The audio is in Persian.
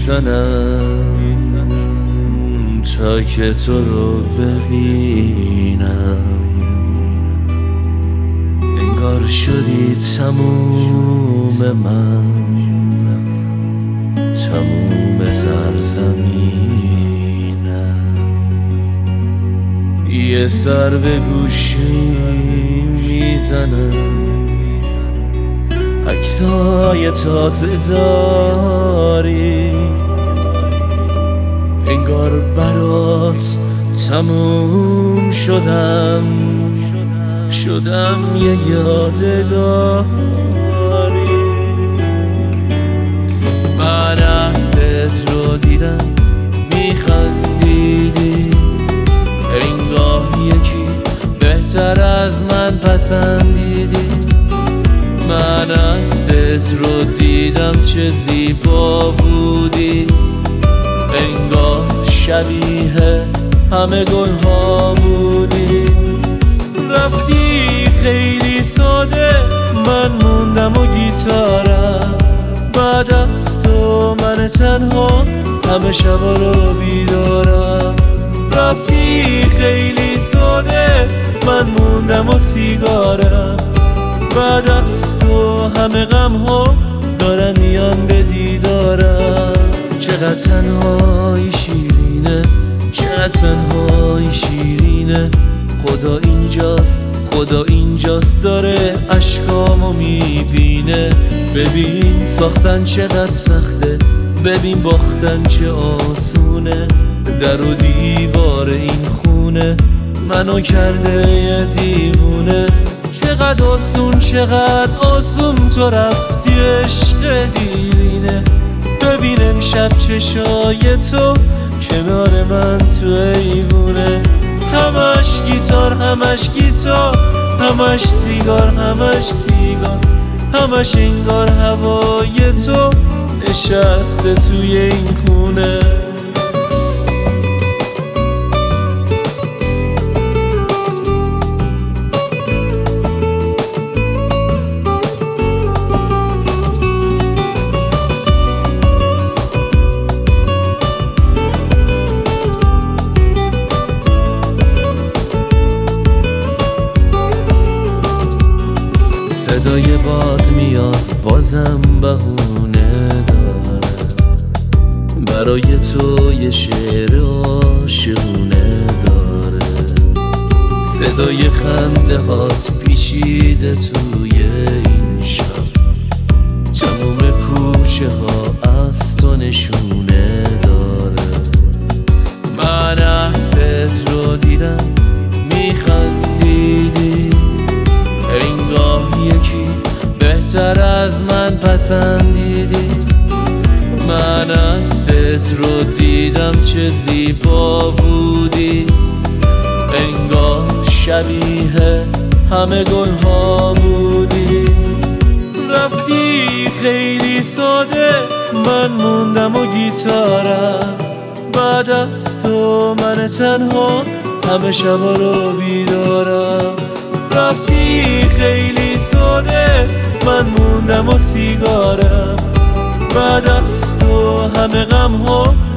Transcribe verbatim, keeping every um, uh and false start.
میزنم تا که تو رو ببینم. انگار شدی تموم من، تموم سرزمینم. یه سر به گوشی میزنم، عکسای تازه داری. انگار برات تموم شدم، شدم یه یادگاری. من عکست رو دیدم میخندیدی، انگار یکی بهتر از من پسندیدی. من عکست رو دیدم چه زیبا بودی، انگار شبیه همه گلها بودی. رفتی خیلی ساده، من موندم و گیتارم. بعد از تو من تنها همه شبا رو بیدارم. رفتی خیلی ساده، من موندم و سیگارم. بعد از تو همه غم ها دارن میان به دیدارم. چقدر تنهایی شیرینه، چقدر تنهایی شیرینه. خدا اینجاست، خدا اینجاست داره اشکامو میبینه. ببین ساختن چقدر سخته، ببین باختن چه آسونه. در و دیوار این خونه منو کرده یه دیوونه. چقدر آسون، چقدر آسون تو رفتی عشق دیرینه. ببین امشب چشای تو کنار من تو ایوونه. همش گیتار، همش گیتار، همش سیگار، همش سیگار. همش انگار هوای تو نشسته توی این خونه. صدای باد میاد بازم بهونه داره، برای تو یه شعر عاشقونه داره. صدای خنده هات پیچیده توی این شب، تموم کوچه ها از تو نشونه داره. من عکست رو دیدم میخندیدی، انگار یکی بهتر از من پسندیدی. من عکست رو دیدم چه زیبا بودی، انگار شبیه همه گلها بودی. رفتی خیلی ساده، من موندم و گیتارم. بعد از تو من تنها همه شبا رو بیدارم. رفتی خیلی ساده، من موندم و سیگارم. بعد از تو همه غم ها